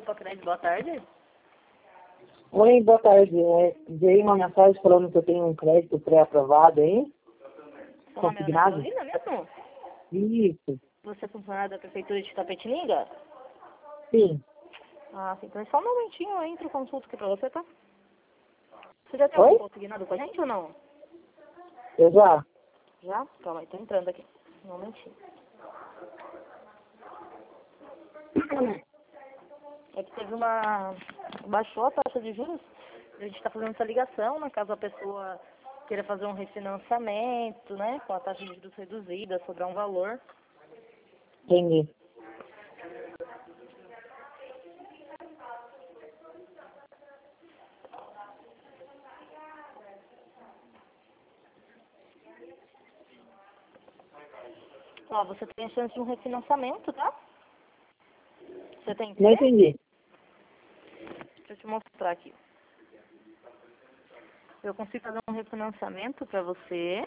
Opa, crédito, boa tarde. Oi, boa tarde. Veio uma mensagem falando que eu tenho um crédito pré-aprovado aí. Seu nome é Ana Consignado? Carolina mesmo? Isso. Você é funcionário da Prefeitura de Tapetininga? Sim. Ah, sim. Então só um momentinho, eu entro e consulto aqui pra você, tá? Você já tem Oi? algum consignado com a gente ou não? Eu já. Já? Calma aí, tô entrando aqui. Um momentinho. É que teve uma... Baixou a taxa de juros. A gente tá fazendo essa ligação, né? Caso a pessoa queira fazer um refinanciamento, né? Com a taxa de juros reduzida, sobrar um valor. Entendi. Ó, você tem a chance de um refinanciamento, tá? Você tem Não interesse? entendi. Deixa eu te mostrar aqui. Eu consigo fazer um refinanciamento pra você.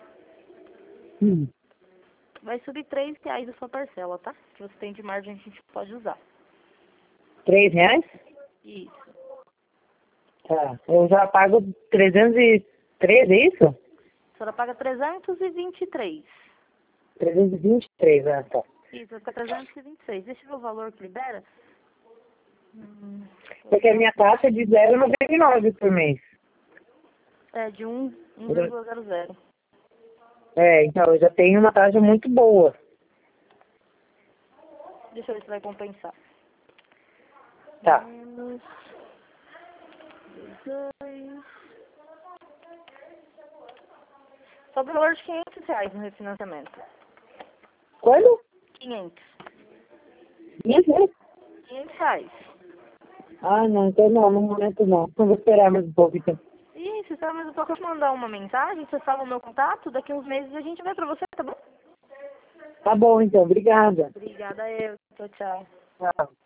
Vai subir R$ 3 a sua parcela, tá? Que você tem de margem, a gente pode usar. R$ 3? Isso. Tá. Eu já pago 313, é isso? A senhora paga 323. 323, tá. Isso, vai ficar 326. Deixa eu ver o valor que libera. Porque a minha taxa é de 0,99 por mês. É de 1,00. Então eu já tenho uma taxa muito boa. Deixa eu ver se vai compensar. Tá. Menos 2. Sobre o valor de R$ 500 no refinanciamento. Quando? 500. Isso? R$ 500. Ah, não, então não, no momento não. Então vou esperar mais um pouco, então. Isso, então, mas eu só quero te mandar uma mensagem, você salva o meu contato, daqui uns meses a gente vê pra você, tá bom? Tá bom, então. Obrigada. Obrigada, eu. Tchau, tchau. Tchau.